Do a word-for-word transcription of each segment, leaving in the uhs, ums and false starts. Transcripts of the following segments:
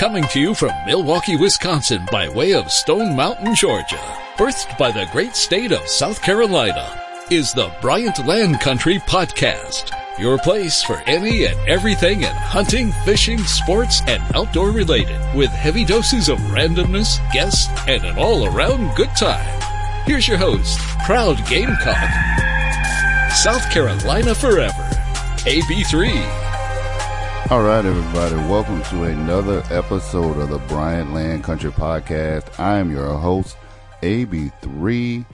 Coming to you from Milwaukee, Wisconsin by way of Stone Mountain, Georgia. Birthed by the great state of South Carolina is the Bryant Land Country Podcast. Your place for any and everything in hunting, fishing, sports, and outdoor related, with heavy doses of randomness, guests, and an all-around good time. Here's your host, proud Gamecock, South Carolina forever, A B three. All right, everybody, welcome to another episode of the Bryant Land Country Podcast. I am your host, A B three,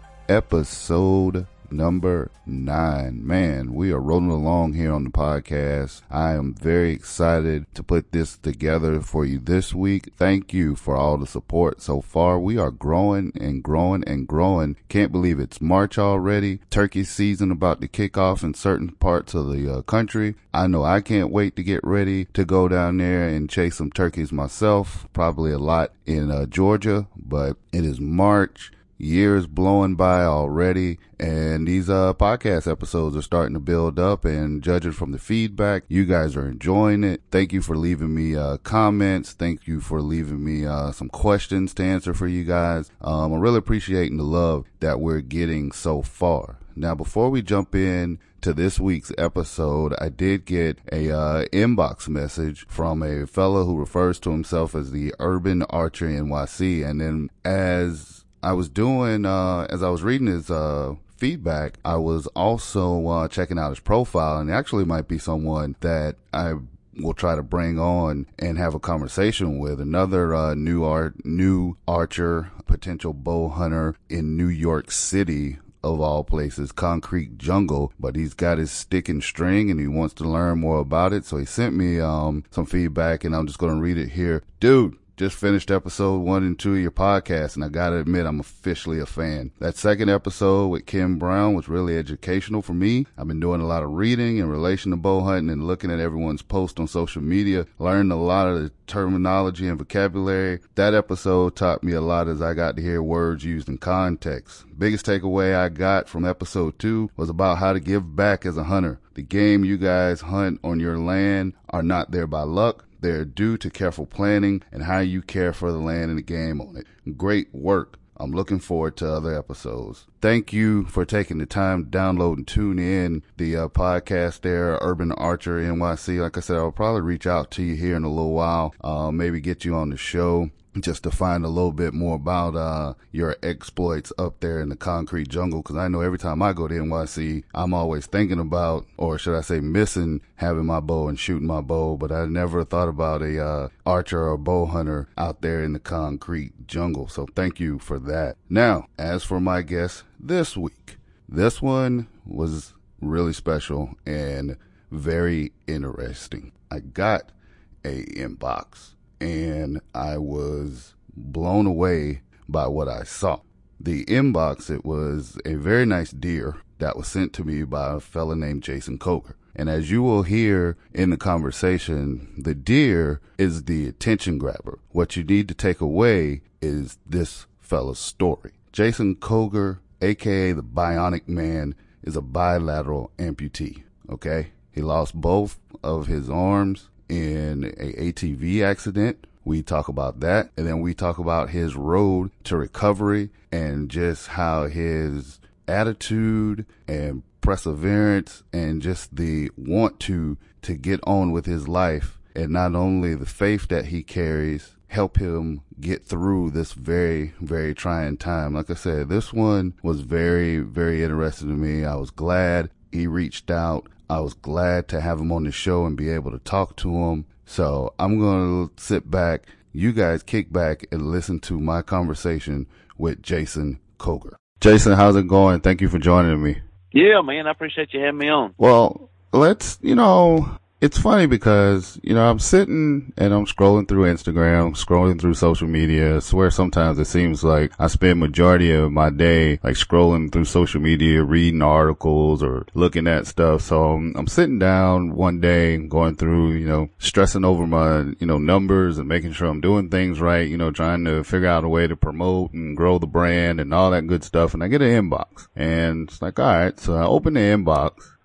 episode number nine. Man, we are rolling along here on the podcast. I am very excited to put this together for you this week. Thank you for all the support so far. We are growing and growing and growing. Can't believe it's March already. Turkey season about to kick off in certain parts of the uh, country. I know I can't wait to get ready to go down there and chase some turkeys myself. Probably a lot in uh, Georgia, but it is March. Years blowing by already, and these uh podcast episodes are starting to build up, and judging from the feedback, you guys are enjoying it. Thank you for leaving me uh comments. Thank you for leaving me uh some questions to answer for you guys. Um, I'm really appreciating the love that we're getting so far. Now, before we jump in to this week's episode, I did get a uh, inbox message from a fellow who refers to himself as the Urban Archer N Y C, and then as I was doing, uh, as I was reading his, uh, feedback, I was also, uh, checking out his profile, and actually might be someone that I will try to bring on and have a conversation with. Another, uh, new art, new archer, potential bow hunter in New York City, of all places, Concrete Jungle, but he's got his stick and string and he wants to learn more about it. So he sent me, um, some feedback, and I'm just going to read it here. Dude, just finished episode one and two of your podcast, and I gotta admit, I'm officially a fan. That second episode with Kim Brown was really educational for me. I've been doing a lot of reading in relation to bow hunting and looking at everyone's posts on social media, learned a lot of the terminology and vocabulary. That episode taught me a lot as I got to hear words used in context. Biggest takeaway I got from episode two was about how to give back as a hunter. The game you guys hunt on your land are not there by luck. They're due to careful planning and how you care for the land and the game on it. Great work. I'm looking forward to other episodes. Thank you for taking the time to download and tune in the uh, podcast there, Urban Archer N Y C. Like I said, I'll probably reach out to you here in a little while, uh, maybe get you on the show, just to find a little bit more about uh your exploits up there in the concrete jungle, because I know every time I go to N Y C, I'm always thinking about, or should I say missing, having my bow and shooting my bow, but I never thought about a uh archer or bow hunter out there in the concrete jungle. So thank you for that. Now, as for my guest this week, this one was really special and very interesting. I got a inbox, and I was blown away by what I saw. The inbox, it was a very nice deer that was sent to me by a fella named Jason Coger. And as you will hear in the conversation, the deer is the attention grabber. What you need to take away is this fella's story. Jason Coger, aka the Bionic Man, is a bilateral amputee, okay? He lost both of his arms in a A T V accident. We talk about that, and then we talk about his road to recovery and just how his attitude and perseverance and just the want to to get on with his life, and not only the faith that he carries, help him get through this very, very trying time. Like I said, this one was very, very interesting to me. I was glad he reached out. I was glad to have him on the show and be able to talk to him. So I'm going to sit back, you guys kick back and listen to my conversation with Jason Coger. Jason, how's it going? Thank you for joining me. Yeah, man, I appreciate you having me on. Well, let's, you know, it's funny because, you know, I'm sitting and I'm scrolling through Instagram, scrolling through social media. I swear sometimes it seems like I spend majority of my day like scrolling through social media, reading articles or looking at stuff. So I'm, I'm sitting down one day going through, you know, stressing over my, you know, numbers and making sure I'm doing things right, you know, trying to figure out a way to promote and grow the brand and all that good stuff. And I get an inbox and it's like, all right. So I open the inbox.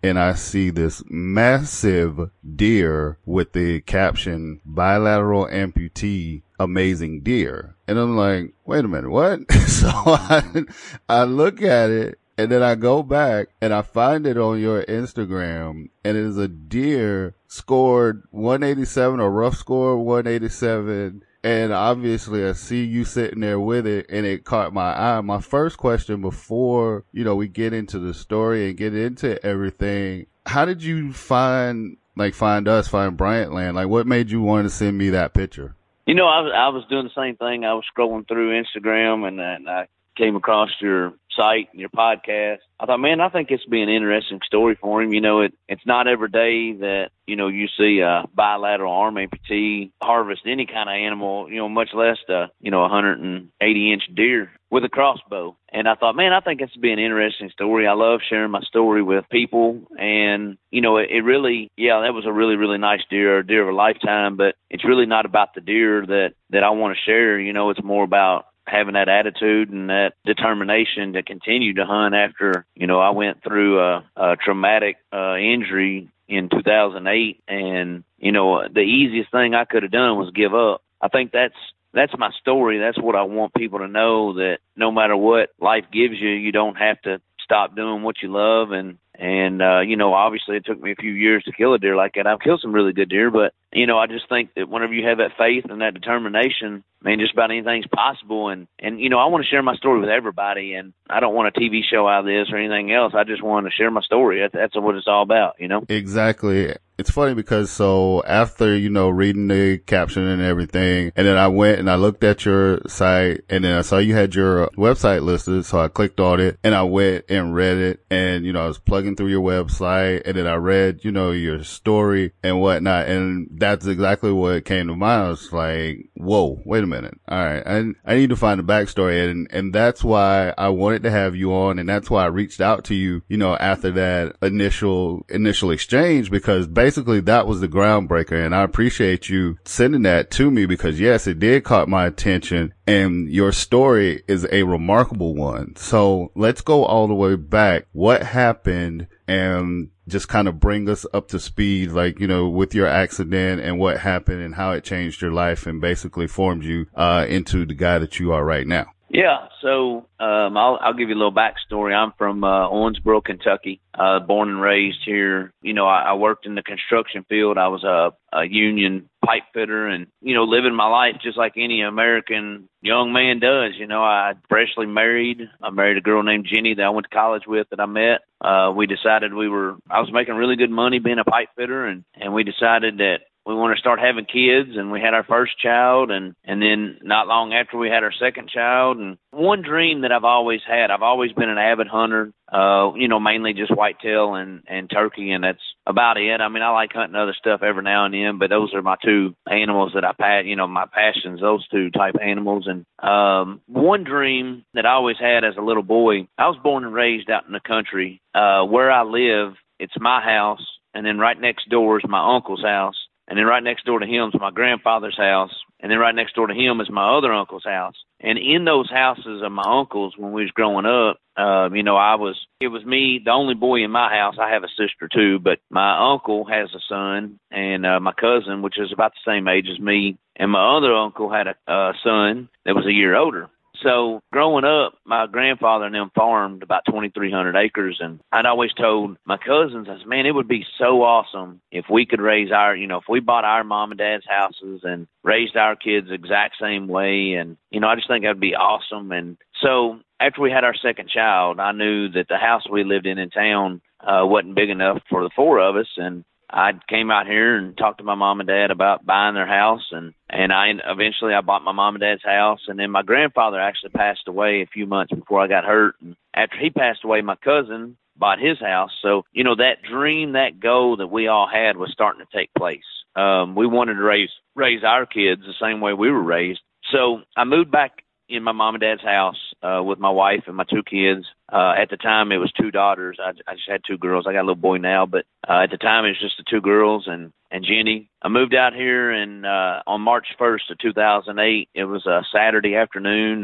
and I see this massive deer with the caption bilateral amputee amazing deer. And I'm like, wait a minute, what? So I, I look at it and then I go back and I find it on your Instagram, and it is a deer scored one eighty-seven, or rough score one eighty-seven. And obviously I see you sitting there with it, and it caught my eye. My first question before, you know, we get into the story and get into everything, how did you find, like find us, find Bryant Land? Like what made you want to send me that picture? You know, I was, I was doing the same thing. I was scrolling through Instagram, and, and I came across your site and your podcast. I thought, man, I think it's be an interesting story for him. You know, it it's not every day that, you know, you see a bilateral arm amputee harvest any kind of animal, you know, much less the, you know, one hundred eighty inch deer with a crossbow. And I thought, man, I think it's be an interesting story. I love sharing my story with people. And, you know, it, it really, yeah, that was a really, really nice deer, a deer of a lifetime, but it's really not about the deer that, that I want to share. You know, it's more about having that attitude and that determination to continue to hunt after, you know, I went through a, a traumatic uh, injury in two thousand eight, and, you know, the easiest thing I could have done was give up. I think that's that's my story. That's what I want people to know, that no matter what life gives you, you don't have to stop doing what you love. And, and uh, you know, obviously it took me a few years to kill a deer like that. I've killed some really good deer, but, you know, I just think that whenever you have that faith and that determination, man, just about anything's possible. And, and, you know, I want to share my story with everybody, and I don't want a T V show out of this or anything else. I just want to share my story. That's, that's what it's all about, you know? Exactly. It's funny because so after, you know, reading the caption and everything, and then I went and I looked at your site, and then I saw you had your website listed. So I clicked on it and I went and read it, and, you know, I was plugging through your website, and then I read, you know, your story and whatnot. And that's exactly what came to mind. I was like, whoa, wait a minute. All right. I, I need to find the backstory. And, and that's why I wanted to have you on. And that's why I reached out to you, you know, after that initial, initial exchange, because basically that was the groundbreaker. And I appreciate you sending that to me, because yes, it did caught my attention, and your story is a remarkable one. So let's go all the way back. What happened, and just kind of bring us up to speed, like, you know, with your accident and what happened and how it changed your life and basically formed you uh into the guy that you are right now. Yeah, so um, I'll, I'll give you a little backstory. I'm from uh, Owensboro, Kentucky, uh, born and raised here. You know, I, I worked in the construction field. I was a, a union pipe fitter, and, you know, living my life just like any American young man does. You know, I freshly married. I married a girl named Jenny that I went to college with that I met. Uh, we decided we were, I was making really good money being a pipe fitter, and, and we decided that we want to start having kids, and we had our first child, and, and then not long after we had our second child. And one dream that I've always had, I've always been an avid hunter, uh, you know, mainly just whitetail and, and turkey, and that's about it. I mean, I like hunting other stuff every now and then, but those are my two animals that I pat, you know, my passions, those two type animals. And um, one dream that I always had as a little boy, I was born and raised out in the country. Uh, where I live, it's my house, and then right next door is my uncle's house. And then right next door to him is my grandfather's house. And then right next door to him is my other uncle's house. And in those houses of my uncles, when we was growing up, uh, you know, I was, it was me, the only boy in my house. I have a sister too, but my uncle has a son, and uh, my cousin, which is about the same age as me, and my other uncle had a uh, son that was a year older. So growing up, my grandfather and them farmed about twenty-three hundred acres, and I'd always told my cousins, I said, man, it would be so awesome if we could raise our, you know, if we bought our mom and dad's houses and raised our kids the exact same way. And, you know, I just think that'd be awesome. And so after we had our second child, I knew that the house we lived in in town uh, wasn't big enough for the four of us, and I came out here and talked to my mom and dad about buying their house, and, and I eventually I bought my mom and dad's house. And then my grandfather actually passed away a few months before I got hurt. And after he passed away, my cousin bought his house. So, you know, that dream, that goal that we all had was starting to take place. Um, we wanted to raise raise our kids the same way we were raised. So I moved back in my mom and dad's house uh, with my wife and my two kids. Uh, at the time, it was two daughters. I, I just had two girls. I got a little boy now, but uh, at the time, it was just the two girls and, and Jenny. I moved out here and uh, on March first of two thousand eight. It was a Saturday afternoon, and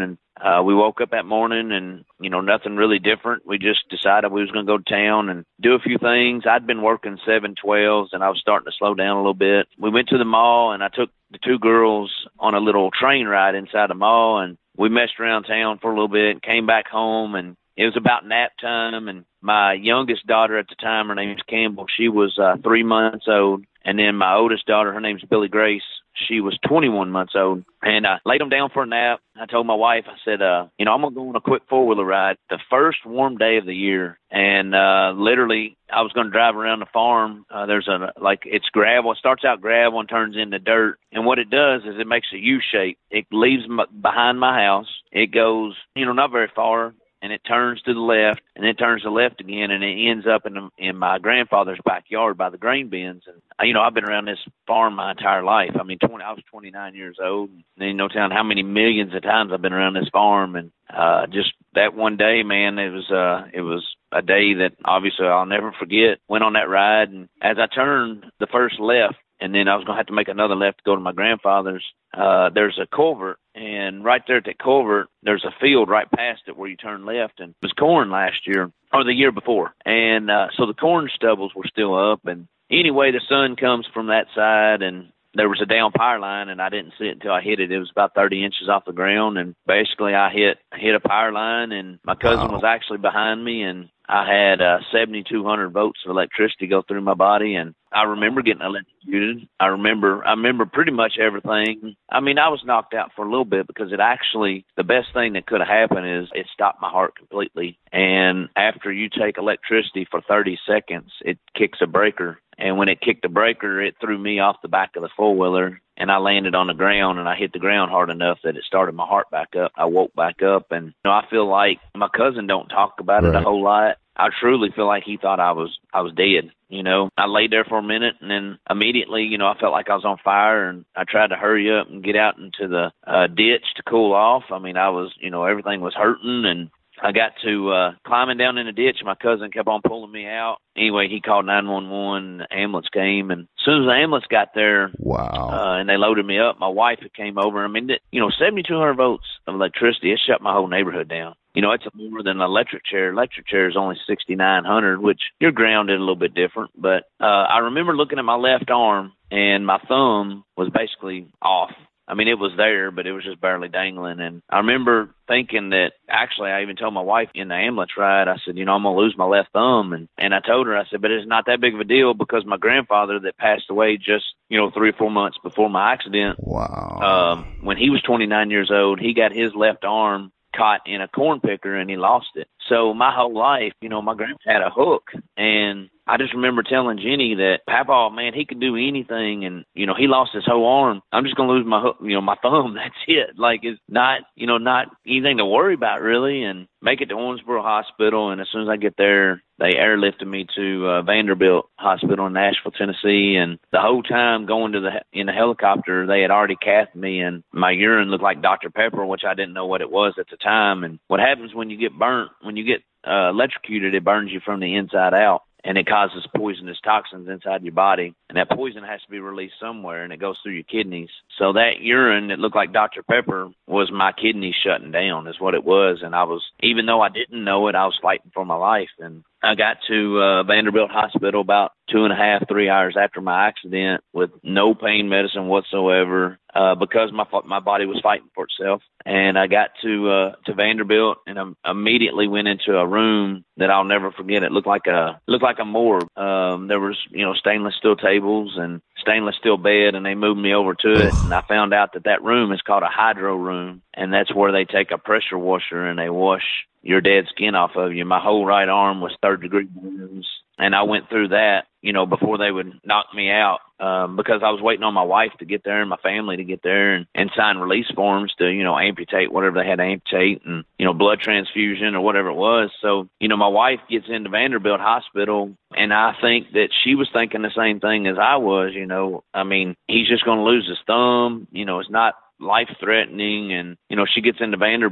uh, we woke up that morning and, you know, nothing really different. We just decided we was going to go to town and do a few things. I'd been working seven twelves and I was starting to slow down a little bit. We went to the mall and I took the two girls on a little train ride inside the mall, and we messed around town for a little bit, came back home, and it was about nap time. And my youngest daughter at the time, her name is Campbell, she was uh, three months old. And then my oldest daughter, her name's Billy Grace, she was twenty-one months old. And I laid them down for a nap. I told my wife, I said, uh, you know, I'm going to go on a quick four-wheeler ride the first warm day of the year. And uh, literally, I was going to drive around the farm. Uh, there's a, like, it's gravel. It starts out gravel and turns into dirt. And what it does is it makes a U shape. It leaves m- behind my house. It goes, you know, not very far. And it turns to the left, and then turns to the left again, and it ends up in the, in my grandfather's backyard by the grain bins. And you know, I've been around this farm my entire life. I mean, twenty, I was twenty-nine years old. And you know, telling how many millions of times I've been around this farm, and uh, just that one day, man, it was uh, it was a day that obviously I'll never forget. Went on that ride, and as I turned the first left, and then I was going to have to make another left to go to my grandfather's. Uh, there's a culvert, and right there at that culvert, there's a field right past it where you turn left, and it was corn last year, or the year before. And uh, so the corn stubbles were still up, and anyway, the sun comes from that side, and there was a down power line, and I didn't see it until I hit it. It was about thirty inches off the ground, and basically I hit hit a power line, and my cousin Wow. was actually behind me, and I had uh, seventy-two hundred volts of electricity go through my body, and I remember getting electrocuted. I remember, I remember pretty much everything. I mean, I was knocked out for a little bit because it actually, the best thing that could have happened is it stopped my heart completely. And after you take electricity for thirty seconds, it kicks a breaker. And when it kicked the breaker, it threw me off the back of the four-wheeler, and I landed on the ground, and I hit the ground hard enough that it started my heart back up. I woke back up, and you know, I feel like my cousin don't talk about Right. it a whole lot. I truly feel like he thought I was I was dead. You know, I laid there for a minute, and then immediately, you know, I felt like I was on fire, and I tried to hurry up and get out into the uh, ditch to cool off. I mean, I was, you know, everything was hurting, and I got to uh, climbing down in the ditch. My cousin kept on pulling me out. Anyway, he called nine one one. The ambulance came, and as soon as the ambulance got there, Wow. uh, and they loaded me up, my wife came over. I mean, you know, seventy-two hundred volts of electricity, it shut my whole neighborhood down. You know, it's more than an electric chair. Electric chair is only sixty-nine hundred, which you're grounded a little bit different. But uh, I remember looking at my left arm, and my thumb was basically off. I mean, it was there, but it was just barely dangling. And I remember thinking that, actually, I even told my wife in the ambulance ride, I said, you know, I'm going to lose my left thumb. And, and I told her, I said, but it's not that big of a deal because my grandfather that passed away just, you know, three or four months before my accident, Wow. um, when he was twenty-nine years old, he got his left arm caught in a corn picker and he lost it. So my whole life, you know, my grandpa had a hook, and I just remember telling Jenny that Papa, man, he could do anything, and you know, he lost his whole arm. I'm just gonna lose my hook, you know, my thumb. That's it. Like, it's not, you know, not anything to worry about really. And make it to Owensboro Hospital, and as soon as I get there, they airlifted me to uh, Vanderbilt Hospital in Nashville, Tennessee. And the whole time going to the in the helicopter, they had already cathed me, and my urine looked like Doctor Pepper, which I didn't know what it was at the time. And what happens when you get burnt, when you get uh, electrocuted, it burns you from the inside out, and it causes poisonous toxins inside your body. And that poison has to be released somewhere, and it goes through your kidneys. So that urine that looked like Doctor Pepper was my kidneys shutting down, is what it was. And I was, even though I didn't know it, I was fighting for my life. And I got to uh, Vanderbilt Hospital about two and a half, three hours after my accident with no pain medicine whatsoever, uh, because my my body was fighting for itself. And I got to uh, to Vanderbilt, and I immediately went into a room that I'll never forget. It looked like a looked like a morgue. Um, there was, you know, stainless steel tables and stainless steel bed, and they moved me over to it, and I found out that that room is called a hydro room, and that's where they take a pressure washer and they wash your dead skin off of you. My whole right arm was third degree burns, and I went through that, you know, before they would knock me out, um, because I was waiting on my wife to get there and my family to get there and, and sign release forms to, you know, amputate whatever they had to amputate, and, you know, blood transfusion or whatever it was. So, you know, my wife gets into Vanderbilt Hospital, and I think that she was thinking the same thing as I was. You know, I mean, he's just going to lose his thumb. You know, it's not life-threatening. And, you know, she gets into Vanderbilt,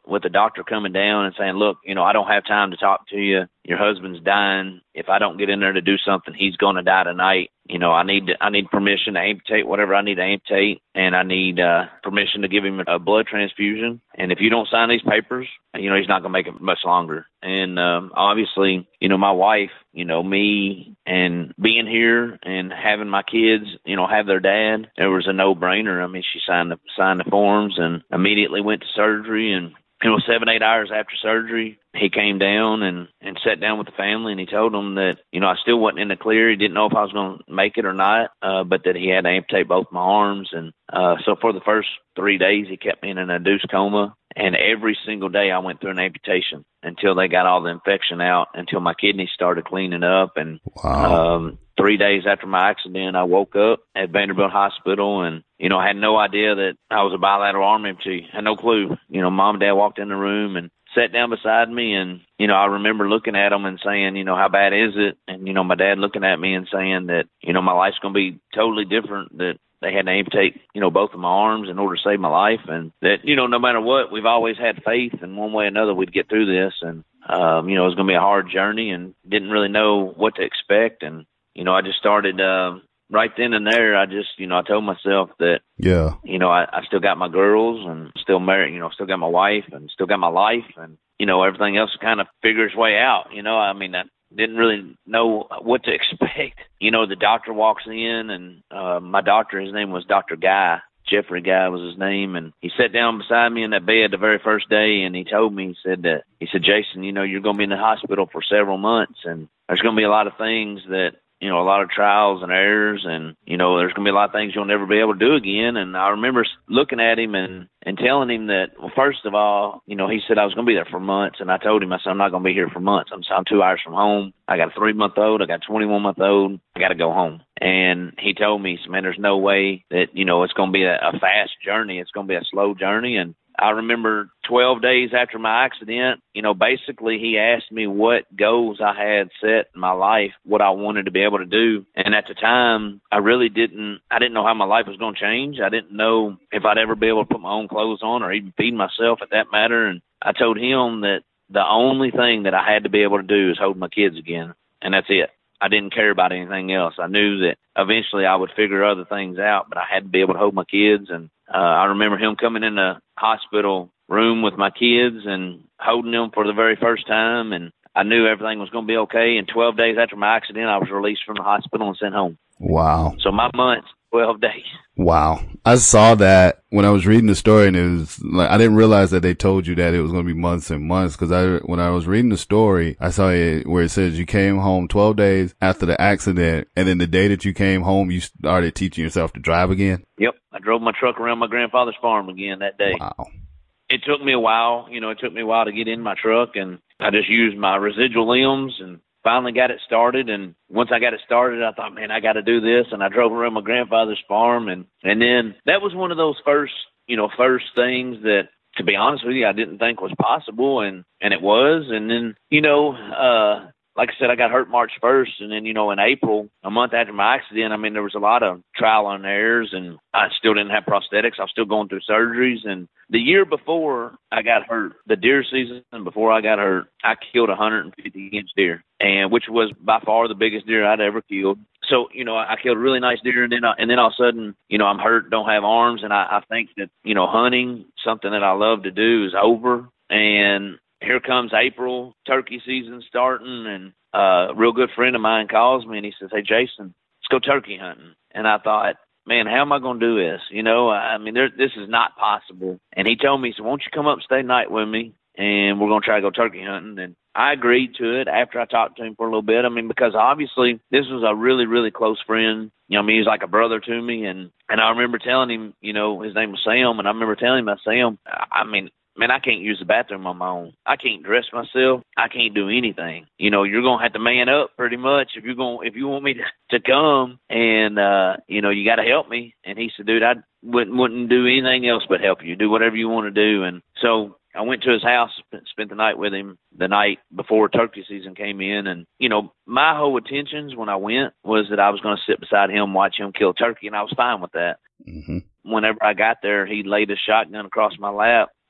with the doctor coming down and saying, look, you know, I don't have time to talk to you. Your husband's dying. If I don't get in there to do something, he's going to die tonight. You know, I need to, I need permission to amputate whatever I need to amputate, and I need uh, permission to give him a blood transfusion. And if you don't sign these papers, you know, he's not going to make it much longer. And um, obviously, you know, my wife, you know, me and being here and having my kids, you know, have their dad, it was a no-brainer. I mean, she signed the, signed the forms and immediately went to surgery. And it was seven, eight hours after surgery, he came down and, and sat down with the family, and he told them that, you know, I still wasn't in the clear. He didn't know if I was going to make it or not, uh, but that he had to amputate both my arms. And uh, so for the first three days, he kept me in an induced coma. And every single day I went through an amputation until they got all the infection out, until my kidneys started cleaning up. And wow. um, three days after my accident, I woke up at Vanderbilt Hospital, and, you know, I had no idea that I was a bilateral arm amputee. I had no clue. You know, mom and dad walked in the room and sat down beside me, and, you know, I remember looking at them and saying, you know, how bad is it? And, you know, my dad looking at me and saying that, you know, my life's going to be totally different, that they had to amputate, you know, both of my arms in order to save my life, and that, you know, no matter what, we've always had faith in one way or another we'd get through this. And, um, you know, it was going to be a hard journey and didn't really know what to expect. And, you know, I just started uh, right then and there. I just, you know, I told myself that, yeah, you know, I, I still got my girls and still married, you know, still got my wife and still got my life, and, you know, everything else kind of figure its way out. You know, I mean, I didn't really know what to expect. You know, the doctor walks in, and uh, my doctor, his name was Doctor Guy. Jeffrey Guy was his name, and he sat down beside me in that bed the very first day, and he told me, he said that, he said, Jason, you know, you're going to be in the hospital for several months, and there's going to be a lot of things that, you know, a lot of trials and errors, and, you know, there's going to be a lot of things you'll never be able to do again. And I remember looking at him and, and telling him that, well, first of all, you know, he said I was going to be there for months, and I told him, I said, I'm not going to be here for months. I'm, I'm two hours from home. I got a three-month-old. I got a twenty-one-month-old. I got to go home. And he told me, he said, man, there's no way that, you know, it's going to be a, a fast journey. It's going to be a slow journey. And I remember twelve days after my accident, you know, basically he asked me what goals I had set in my life, what I wanted to be able to do. And at the time, I really didn't, I didn't know how my life was going to change. I didn't know if I'd ever be able to put my own clothes on or even feed myself at that matter. And I told him that the only thing that I had to be able to do is hold my kids again. And that's it. I didn't care about anything else. I knew that eventually I would figure other things out, but I had to be able to hold my kids. And uh, I remember him coming in the hospital room with my kids and holding them for the very first time. And I knew everything was going to be okay. And twelve days after my accident, I was released from the hospital and sent home. Wow. So my month's twelve days. Wow. I saw that when I was reading the story, and it was like, I didn't realize that they told you that it was going to be months and months. Cause I, when I was reading the story, I saw it where it says you came home twelve days after the accident. And then the day that you came home, you started teaching yourself to drive again. Yep. I drove my truck around my grandfather's farm again that day. Wow. It took me a while, you know, it took me a while to get in my truck, and I just used my residual limbs and finally got it started. And once I got it started, I thought, man, I got to do this. And I drove around my grandfather's farm. And, and then that was one of those first, you know, first things that, to be honest with you, I didn't think was possible. And, and it was. And then, you know, uh, like I said, I got hurt March first. And then, you know, in April, a month after my accident, I mean, there was a lot of trial and errors, and I still didn't have prosthetics. I was still going through surgeries. And the year before I got hurt, the deer season before I got hurt, I killed a one hundred fifty inch deer, and which was by far the biggest deer I'd ever killed. So, you know, I killed a really nice deer, and then, I, and then all of a sudden, you know, I'm hurt, don't have arms. And I, I think that, you know, hunting, something that I love to do, is over. And here comes April, turkey season starting, and uh, a real good friend of mine calls me and he says, hey, Jason, let's go turkey hunting. And I thought, man, how am I going to do this? You know, I mean, there, this is not possible. And he told me, he said, won't you come up and stay the night with me, and we're going to try to go turkey hunting. And I agreed to it after I talked to him for a little bit. I mean, because obviously this was a really, really close friend. You know, I mean, he's like a brother to me. And, and I remember telling him, you know, his name was Sam. And I remember telling him, I Sam, I mean, man, I can't use the bathroom on my own. I can't dress myself. I can't do anything. You know, you're going to have to man up pretty much if you're going, if you want me to, to come, and, uh, you know, you got to help me. And he said, dude, I wouldn't, wouldn't do anything else but help you. Do whatever you want to do. And so I went to his house, spent the night with him the night before turkey season came in. And, you know, my whole intentions when I went was that I was going to sit beside him, watch him kill turkey. And I was fine with that. Mm-hmm. Whenever I got there, he laid a shotgun across my lap.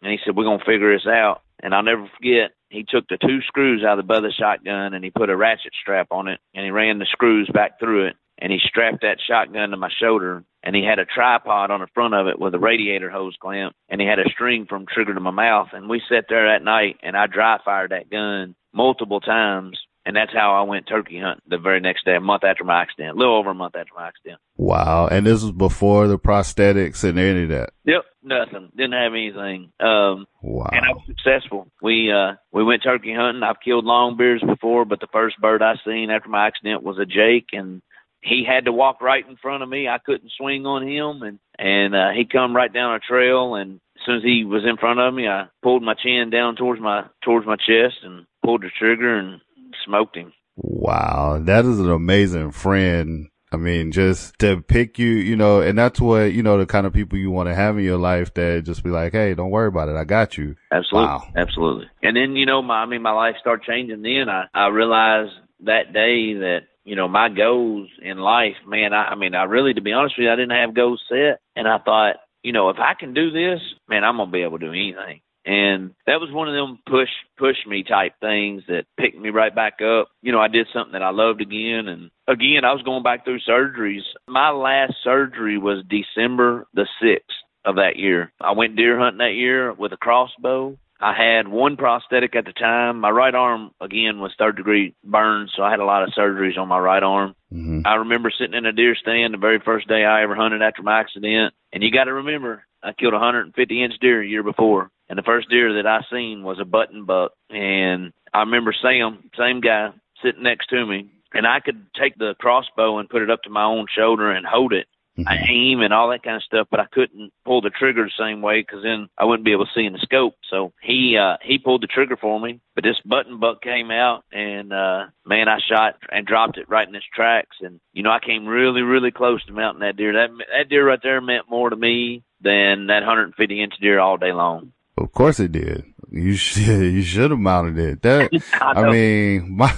and he said, we're going to figure this out. And I'll never forget, he took the two screws out of the butt of the shotgun, and he put a ratchet strap on it, and he ran the screws back through it, and he strapped that shotgun to my shoulder, and he had a tripod on the front of it with a radiator hose clamp, and he had a string from trigger to my mouth. And we sat there that night, and I dry fired that gun multiple times. And that's how I went turkey hunting the very next day, a month after my accident, a little over a month after my accident. Wow. And this was before the prosthetics and any of that? Yep, nothing. Didn't have anything. Um, wow. And I was successful. We uh, we went turkey hunting. I've killed longbeards before, but the first bird I seen after my accident was a Jake, and he had to walk right in front of me. I couldn't swing on him, and, and uh, he come right down a trail, and as soon as he was in front of me, I pulled my chin down towards my towards my chest and pulled the trigger and smoked him. Wow, that is an amazing friend. I mean, just to pick you, you know, and that's what, you know, the kind of people you want to have in your life that just be like, hey, don't worry about it. I got you. Absolutely. Wow. Absolutely. And then, you know, my, I mean, my life started changing then. I, I realized that day that, you know, my goals in life, man, I, I mean, I really, to be honest with you, I didn't have goals set. And I thought, you know, if I can do this, man, I'm going to be able to do anything. And that was one of them push, push me type things that picked me right back up. You know, I did something that I loved again. And again, I was going back through surgeries. My last surgery was December the sixth of that year. I went deer hunting that year with a crossbow. I had one prosthetic at the time. My right arm, again, was third degree burns, so I had a lot of surgeries on my right arm. Mm-hmm. I remember sitting in a deer stand the very first day I ever hunted after my accident. And you got to remember, I killed a one hundred fifty inch deer a year before. And the first deer that I seen was a button buck. And I remember Sam, same guy, sitting next to me. And I could take the crossbow and put it up to my own shoulder and hold it. Mm-hmm. I aim and all that kind of stuff, but I couldn't pull the trigger the same way because then I wouldn't be able to see in the scope. So he uh, he pulled the trigger for me, but this button buck came out, and, uh, man, I shot and dropped it right in his tracks. And, you know, I came really, really close to mounting that deer. That, that deer right there meant more to me than that one hundred fifty inch deer all day long. Of course it did. You should, you should have mounted it. That, I, I mean, my,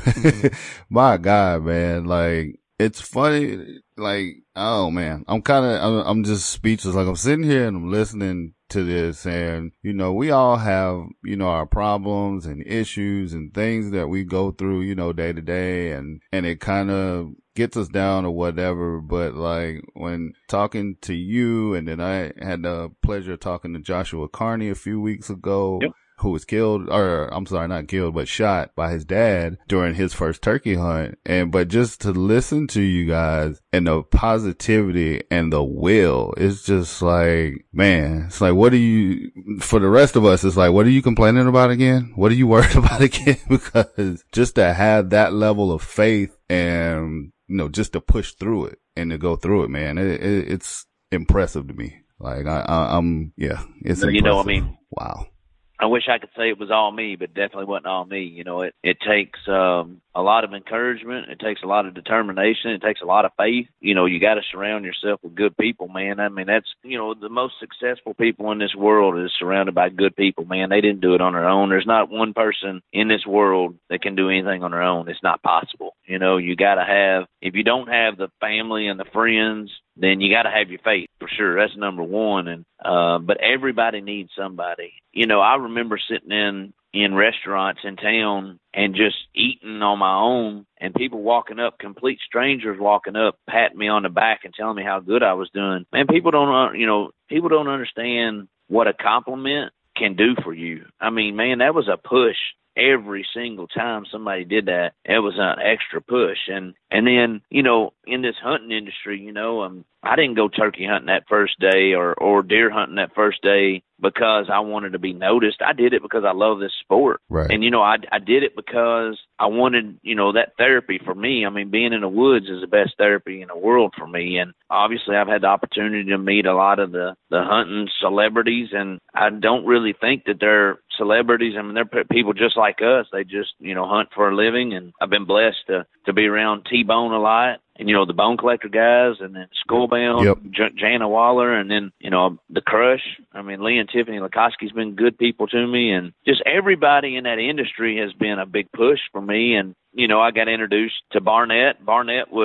my God, man, like, it's funny, like, oh man, I'm kind of, I'm, I'm just speechless. Like I'm sitting here and I'm listening to this, and, you know, we all have, you know, our problems and issues and things that we go through, you know, day to day, and, and it kind of gets us down or whatever. But like when talking to you, and then I had the pleasure of talking to Joshua Carney a few weeks ago. Yep. Who was killed, or I'm sorry, not killed, but shot by his dad during his first turkey hunt. And, but just to listen to you guys and the positivity and the will, it's just like, man, it's like, what are you, for the rest of us, it's like, what are you complaining about again? What are you worried about again? Because just to have that level of faith and, you know, just to push through it and to go through it, man, it, it, it's impressive to me. Like I, I I'm, yeah, it's you impressive. know, I mean, wow. I wish I could say it was all me, but definitely wasn't all me. You know, it, it takes um, a lot of encouragement. It takes a lot of determination. It takes a lot of faith. You know, you got to surround yourself with good people, man. I mean, that's, you know, the most successful people in this world is surrounded by good people, man. They didn't do it on their own. There's not one person in this world that can do anything on their own. It's not possible. You know, you got to have, if you don't have the family and the friends, then you got to have your faith for sure. That's number one. And, uh, but everybody needs somebody. You know, I remember sitting in, in restaurants in town and just eating on my own, and people walking up, complete strangers walking up, patting me on the back and telling me how good I was doing. Man, people don't, you know, people don't understand what a compliment can do for you. I mean, man, that was a push. Every single time somebody did that, it was an extra push. And, and then, you know, in this hunting industry, you know, um, I didn't go turkey hunting that first day or, or deer hunting that first day because I wanted to be noticed. I did it because I love this sport. Right. And, you know, I, I did it because I wanted, you know, that therapy for me. I mean, being in the woods is the best therapy in the world for me. And obviously I've had the opportunity to meet a lot of the, the hunting celebrities, and I don't really think that they're celebrities. I mean, they're people just like us. They just, you know, hunt for a living. And I've been blessed to, to be around T-Bone a lot. And, you know, the Bone Collector guys, and then Skullbound, yep. J- Jana Waller, and then, you know, the Crush. I mean, Lee and Tiffany Lukoski's been good people to me. And just everybody in that industry has been a big push for me. And, you know, I got introduced to Barnett. Barnett was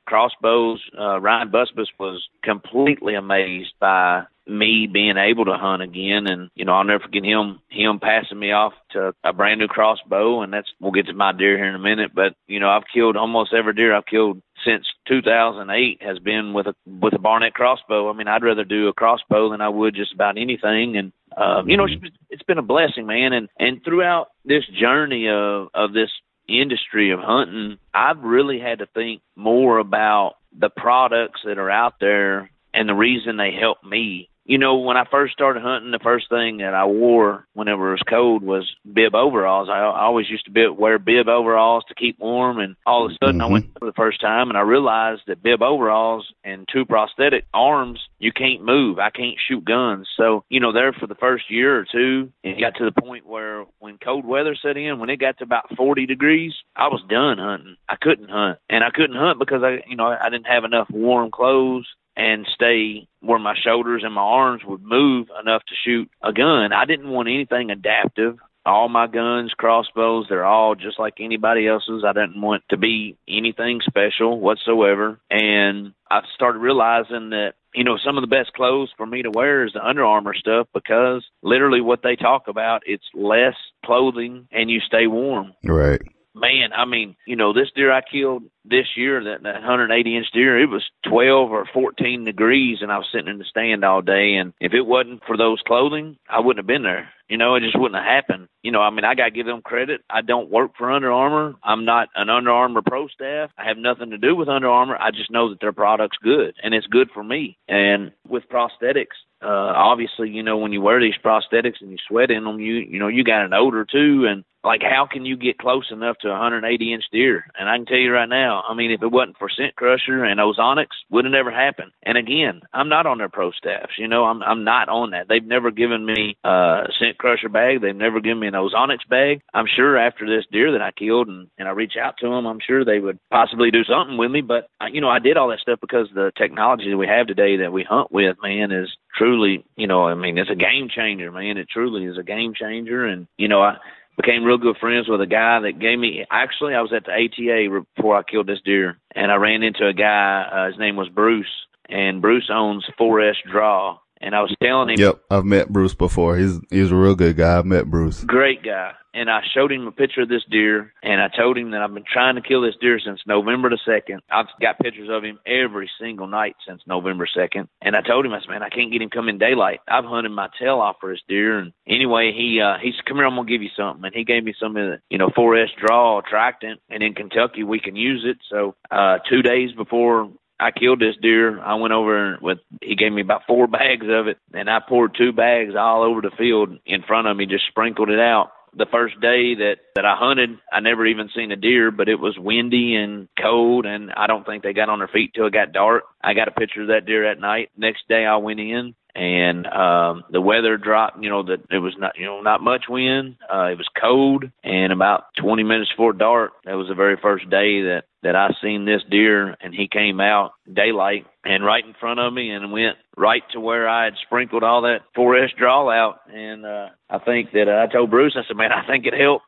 crossbows. Uh, Ryan Busbus was completely amazed by me being able to hunt again. And, you know, I'll never forget him, him passing me off to a brand new crossbow. And that's, we'll get to my deer here in a minute. But, you know, I've killed almost every deer I've killed since two thousand eight has been with a, with a Barnett crossbow. I mean, I'd rather do a crossbow than I would just about anything. And, uh, you know, it's, it's been a blessing, man. And, and throughout this journey of, of this industry of hunting, I've really had to think more about the products that are out there and the reason they help me. You know, when I first started hunting, the first thing that I wore whenever it was cold was bib overalls. I, I always used to be, wear bib overalls to keep warm, and all of a sudden mm-hmm. I went for the first time, and I realized that bib overalls and two prosthetic arms, you can't move. I can't shoot guns. So, you know, there for the first year or two, it got to the point where when cold weather set in, when it got to about forty degrees, I was done hunting. I couldn't hunt, and I couldn't hunt because I, you know, I didn't have enough warm clothes and stay where my shoulders and my arms would move enough to shoot a gun. I didn't want anything adaptive. All my guns, crossbows, they're all just like anybody else's. I didn't want to be anything special whatsoever. And I started realizing that, you know, some of the best clothes for me to wear is the Under Armour stuff, because literally what they talk about, it's less clothing and you stay warm. Right. Man, I mean, you know, this deer I killed this year, that, that one hundred eighty inch deer, it was twelve or fourteen degrees, and I was sitting in the stand all day. And if it wasn't for those clothing, I wouldn't have been there. You know, it just wouldn't have happened. You know, I mean, I got to give them credit. I don't work for Under Armour. I'm not an Under Armour pro staff. I have nothing to do with Under Armour. I just know that their product's good, and it's good for me. And with prosthetics, uh, obviously, you know, when you wear these prosthetics and you sweat in them, you you know, you got an odor too. And like, how can you get close enough to a one hundred eighty inch deer? And I can tell you right now, I mean, if it wasn't for Scent Crusher and Ozonics, would have never happened. And again, I'm not on their pro staffs. You know, I'm I'm not on that. They've never given me a Scent Crusher bag. They've never given me an Ozonics bag. I'm sure after this deer that I killed and, and I reach out to them, I'm sure they would possibly do something with me. But, you know, I did all that stuff because the technology that we have today that we hunt with, man, is truly, you know, I mean, it's a game changer, man. It truly is a game changer. And, you know, I became real good friends with a guy that gave me, actually, I was at the A T A before I killed this deer, and I ran into a guy, uh, his name was Bruce, and Bruce owns four S Draw. And I was telling him. Yep, I've met Bruce before. He's he's a real good guy. I've met Bruce. Great guy. And I showed him a picture of this deer, and I told him that I've been trying to kill this deer since November the second. I've got pictures of him every single night since November second. And I told him, I said, man, I can't get him come in daylight. I've hunted my tail off for this deer. And anyway, he uh, he said, come here, I'm going to give you something. And he gave me some of the, you know, four S Draw Tractant. And in Kentucky, we can use it. So uh, two days before I killed this deer, I went over with, he gave me about four bags of it, and I poured two bags all over the field in front of me, just sprinkled it out. The first day that, that I hunted, I never even seen a deer, but it was windy and cold, and I don't think they got on their feet till it got dark. I got a picture of that deer that night. Next day I went in, and um, the weather dropped, you know, that it was not, you know, not much wind. Uh, it was cold, and about twenty minutes before dark, that was the very first day that, that I seen this deer, and he came out daylight and right in front of me and went right to where I had sprinkled all that four S Draw out. And uh, I think that uh, I told Bruce, I said, man, I think it helped.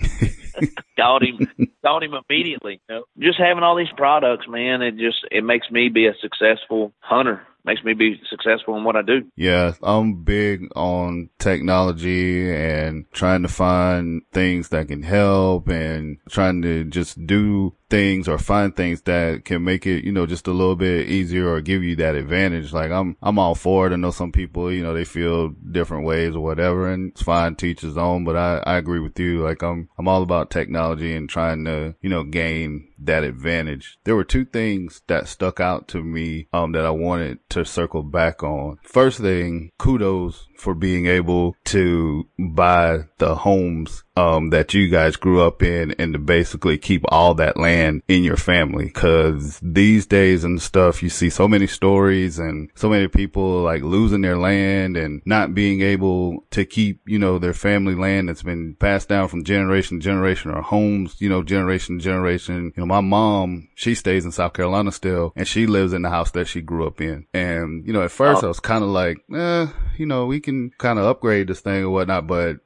Called him, called him immediately. You know, just having all these products, man, it just, it makes me be a successful hunter. Makes me be successful in what I do. Yeah, I'm big on technology and trying to find things that can help and trying to just do things or find things that can make it, you know, just a little bit easier or give you that advantage. Like I'm, I'm all for it. I know some people, you know, they feel different ways or whatever, and it's fine to each his own, but I, I agree with you. Like I'm, I'm all about technology and trying to, you know, gain that advantage. There were two things that stuck out to me, um, that I wanted to circle back on. First thing, kudos for being able to buy the homes um that you guys grew up in and to basically keep all that land in your family. Cause these days and stuff, you see so many stories and so many people like losing their land and not being able to keep, you know, their family land that's been passed down from generation to generation, or homes, you know, generation to generation. You know, my mom, she stays in South Carolina still, and she lives in the house that she grew up in. And, you know, at first oh. I was kind of like, eh, you know, we can kind of upgrade this thing or whatnot, but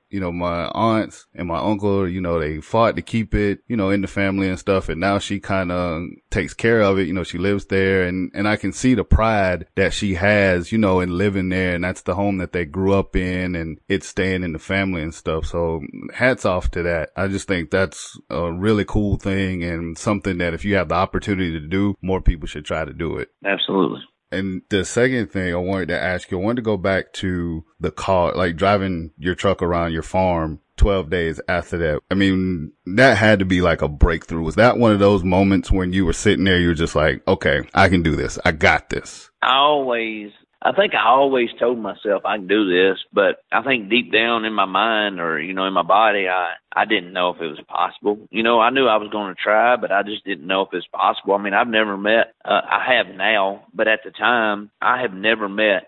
you know, my aunts and my uncle, you know, they fought to keep it, you know, in the family and stuff. And now she kind of takes care of it. You know, she lives there, and, and I can see the pride that she has, you know, in living there. And that's the home that they grew up in, and it's staying in the family and stuff. So hats off to that. I just think that's a really cool thing, and something that if you have the opportunity to do, more people should try to do it. Absolutely. And the second thing I wanted to ask you, I wanted to go back to the car, like driving your truck around your farm twelve days after that. I mean, that had to be like a breakthrough. Was that one of those moments when you were sitting there, you were just like, okay, I can do this. I got this. I always, I think I always told myself I can do this, but I think deep down in my mind, or, you know, in my body, I, I didn't know if it was possible. You know, I knew I was going to try, but I just didn't know if it's possible. I mean, I've never met, uh, I have now, but at the time, I have never met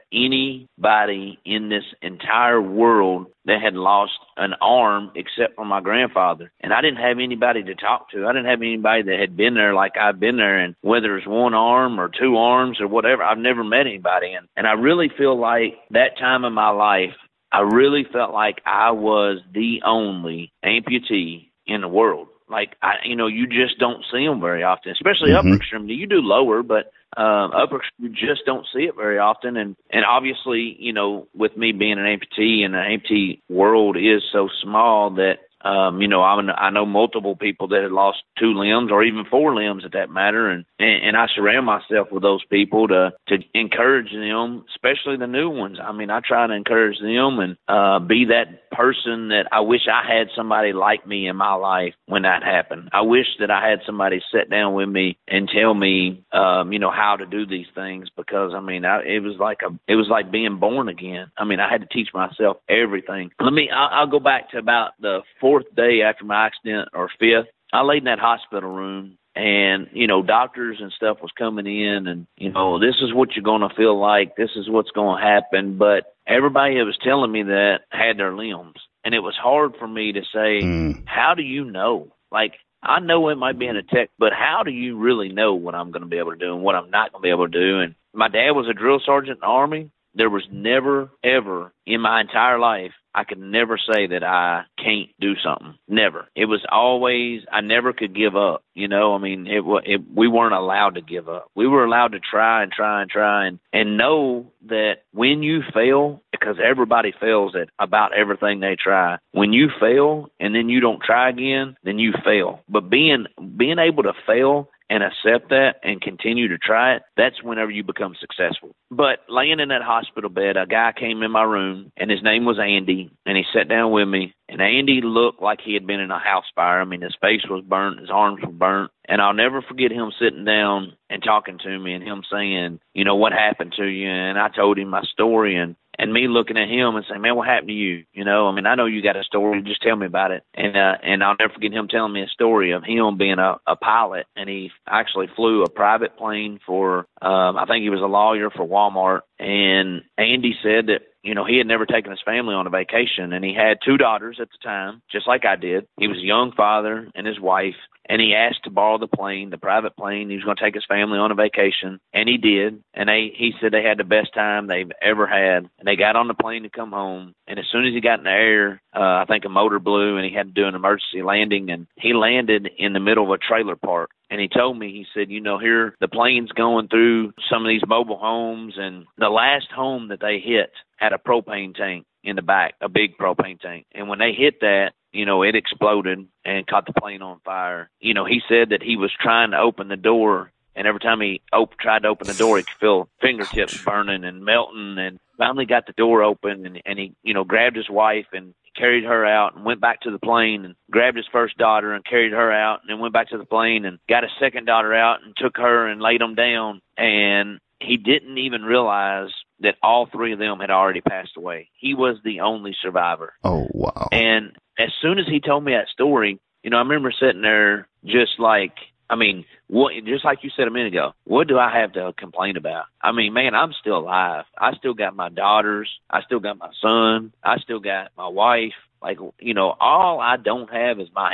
anybody in this entire world that had lost an arm except for my grandfather. And I didn't have anybody to talk to. I didn't have anybody that had been there like I've been there. And whether it's one arm or two arms or whatever, I've never met anybody. And, and I really feel like that time in my life, I really felt like I was the only amputee in the world. Like, I, you know, you just don't see them very often, especially mm-hmm. upper extremity. You do lower, but um, upper, you just don't see it very often. And, and obviously, you know, with me being an amputee, and the amputee world is so small that, Um, you know, I, I know multiple people that had lost two limbs or even four limbs at that matter. And, and, and I surround myself with those people to, to encourage them, especially the new ones. I mean, I try to encourage them and uh, be that person that I wish I had somebody like me in my life when that happened. I wish that I had somebody sit down with me and tell me, um, you know, how to do these things, because, I mean, I, it was like a, it was like being born again. I mean, I had to teach myself everything. Let me, I'll, I'll go back to about the fourth day after my accident, or fifth. I laid in that hospital room, and, you know, doctors and stuff was coming in, and, you know, this is what you're going to feel like. This is what's going to happen. But everybody that was telling me that had their limbs, and it was hard for me to say, mm. how do you know? Like, I know it might be in a tech, but how do you really know what I'm going to be able to do and what I'm not going to be able to do? And my dad was a drill sergeant in the Army. There was never, ever in my entire life, I could never say that I can't do something. Never. It was always, I never could give up. You know, I mean, it, it we weren't allowed to give up. We were allowed to try and try and try and, and know that when you fail, because everybody fails at about everything they try, when you fail and then you don't try again, then you fail. But being being able to fail and accept that and continue to try it, that's whenever you become successful. But laying in that hospital bed, a guy came in my room, and his name was Andy, and he sat down with me, and Andy looked like he had been in a house fire. I mean, his face was burnt, his arms were burnt, and I'll never forget him sitting down and talking to me and him saying, you know, what happened to you? And I told him my story, and And me looking at him and saying, man, what happened to you? You know, I mean, I know you got a story. Just tell me about it. And uh, and I'll never forget him telling me a story of him being a, a pilot. And he actually flew a private plane for, um, I think he was a lawyer for Walmart. And Andy said that, you know, he had never taken his family on a vacation. And he had two daughters at the time, just like I did. He was a young father and his wife. And he asked to borrow the plane, the private plane. He was going to take his family on a vacation, and he did. And they, he said they had the best time they've ever had. And they got on the plane to come home. And as soon as he got in the air, uh, I think a motor blew, and he had to do an emergency landing. And he landed in the middle of a trailer park. And he told me, he said, you know, here the plane's going through some of these mobile homes, and the last home that they hit had a propane tank in the back, a big propane tank. And when they hit that, you know, it exploded and caught the plane on fire. You know, he said that he was trying to open the door, and every time he op- tried to open the door, he could feel fingertips burning and melting, and finally got the door open, and, and he, you know, grabbed his wife and carried her out and went back to the plane, and grabbed his first daughter and carried her out, and then went back to the plane and got his second daughter out and took her and laid them down. And he didn't even realize that all three of them had already passed away. He was the only survivor. Oh, wow. And as soon as he told me that story, you know, I remember sitting there just like, I mean, what, just like you said a minute ago, what do I have to complain about? I mean, man, I'm still alive. I still got my daughters. I still got my son. I still got my wife. Like, you know, all I don't have is my hands.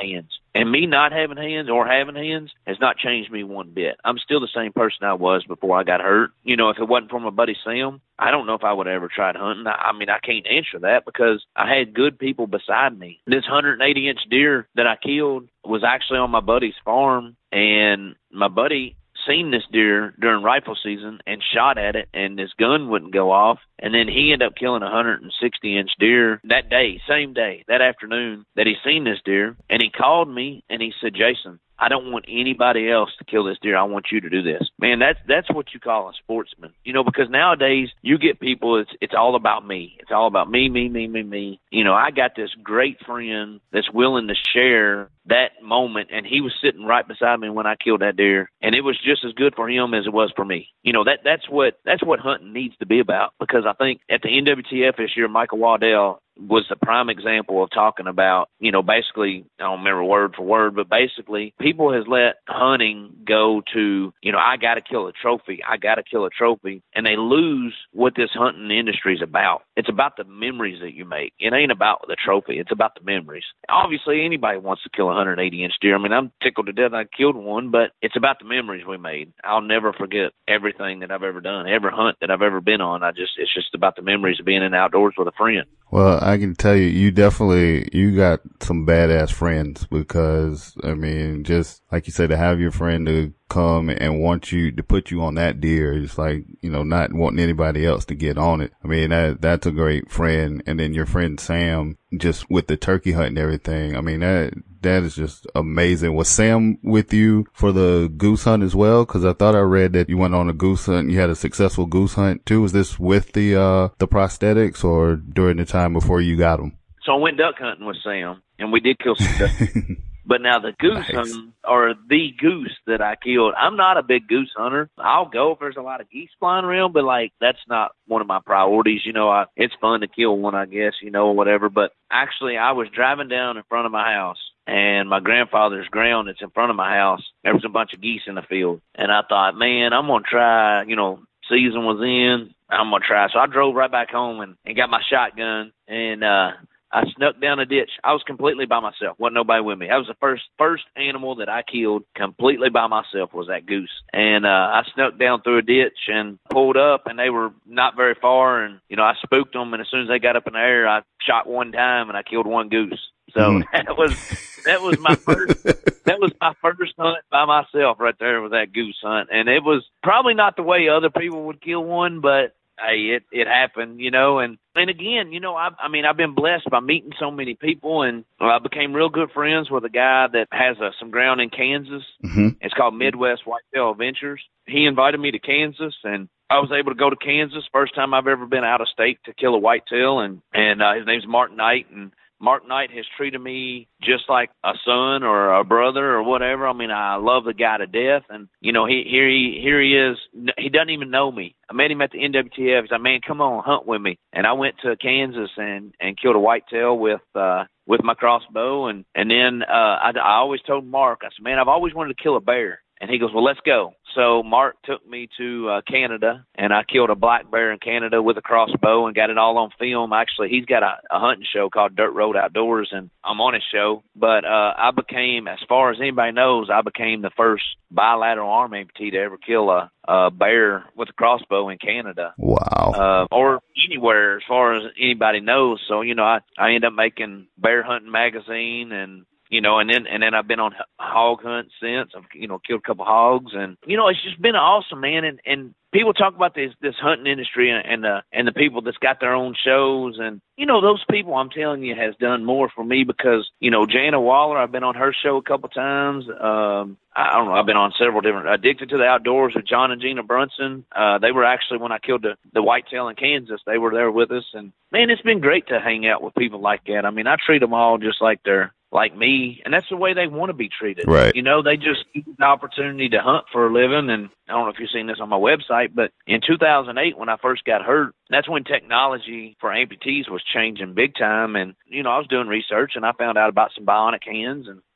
And me not having hands or having hands has not changed me one bit. I'm still the same person I was before I got hurt. You know, if it wasn't for my buddy Sam, I don't know if I would have ever tried hunting. I, I mean, I can't answer that because I had good people beside me. This one hundred eighty inch deer that I killed was actually on my buddy's farm, and my buddy seen this deer during rifle season and shot at it, and his gun wouldn't go off. And then he ended up killing a one hundred sixty inch deer that day, same day, that afternoon that he seen this deer. And he called me and he said, Jason, I don't want anybody else to kill this deer. I want you to do this. Man, that's that's what you call a sportsman. You know, because nowadays you get people, it's it's all about me. It's all about me, me, me, me, me. You know, I got this great friend that's willing to share that moment, and he was sitting right beside me when I killed that deer, and it was just as good for him as it was for me. You know, that that's what that's what hunting needs to be about, because I think at the N W T F this year, Michael Waddell was the prime example of talking about, you know, basically, I don't remember word for word, but basically people has let hunting go to, you know, I got to kill a trophy. I got to kill a trophy. And they lose what this hunting industry is about. It's about the memories that you make. It ain't about the trophy. It's about the memories. Obviously, anybody wants to kill a one hundred eighty inch deer. I mean, I'm tickled to death I killed one, but it's about the memories we made. I'll never forget everything that I've ever done, every hunt that I've ever been on. I just, it's just about the memories of being in the outdoors with a friend. Well, I can tell you, you definitely, you got some badass friends, because, I mean, just like you said, to have your friend to come and want you to put you on that deer, it's like, you know, not wanting anybody else to get on it. I mean, that, that's a great friend. And then your friend Sam, just with the turkey hunt and everything. I mean, that, that is just amazing. Was Sam with you for the goose hunt as well? Cause I thought I read that you went on a goose hunt and you had a successful goose hunt too. Was this with the, uh, the prosthetics or during the time before you got them? So I went duck hunting with Sam, and we did kill some ducks. But now the goose Nice. hunting, or the goose that I killed, I'm not a big goose hunter. I'll go if there's a lot of geese flying around, but like that's not one of my priorities. You know, I, it's fun to kill one, I guess, you know, or whatever. But actually, I was driving down in front of my house, and my grandfather's ground that's in front of my house, there was a bunch of geese in the field. And I thought, man, I'm going to try, you know, season was in, I'm going to try. So I drove right back home and, and got my shotgun, and uh I snuck down a ditch. I was completely by myself. Wasn't nobody with me. That was the first first animal that I killed completely by myself, was that goose. And uh, I snuck down through a ditch and pulled up, and they were not very far. And, you know, I spooked them, and as soon as they got up in the air, I shot one time, and I killed one goose. So mm. that was that was my first that was my first hunt by myself right there, with that goose hunt. And it was probably not the way other people would kill one, but hey, it, it happened, you know, and, and again, you know, I, I mean, I've been blessed by meeting so many people, and I became real good friends with a guy that has uh, some ground in Kansas. Mm-hmm. It's called Midwest Whitetail Adventures. He invited me to Kansas, and I was able to go to Kansas. First time I've ever been out of state to kill a whitetail, and, and uh, his name's Mark Knight, and Mark Knight has treated me just like a son or a brother or whatever. I mean, I love the guy to death. And, you know, he here he here he is. He doesn't even know me. I met him at the N W T F. He's like, man, come on, hunt with me. And I went to Kansas and, and killed a whitetail with uh, with my crossbow. And, and then uh, I, I always told Mark, I said, man, I've always wanted to kill a bear. And he goes, well, let's go. So Mark took me to uh, Canada, and I killed a black bear in Canada with a crossbow and got it all on film. Actually, he's got a, a hunting show called Dirt Road Outdoors, and I'm on his show. But uh, I became, as far as anybody knows, I became the first bilateral arm amputee to ever kill a, a bear with a crossbow in Canada. Wow. Uh, or anywhere, as far as anybody knows. So, you know, I, I ended up making Bear Hunting Magazine, and you know, and then and then I've been on hog hunts since. I've, you know, killed a couple hogs, and you know, it's just been awesome, man. And and people talk about this this hunting industry and, and the and the people that's got their own shows, and you know, those people, I'm telling you, has done more for me, because you know, Jana Waller, I've been on her show a couple times. Um, I don't know, I've been on several different. Addicted to the Outdoors with John and Gina Brunson. Uh, they were actually, when I killed the the whitetail in Kansas, they were there with us, and man, it's been great to hang out with people like that. I mean, I treat them all just like they're like me, and that's the way they want to be treated. Right. You know, they just get the opportunity to hunt for a living. And I don't know if you've seen this on my website, but in two thousand eight, when I first got hurt, that's when technology for amputees was changing big time. And, you know, I was doing research, and I found out about some bionic hands, and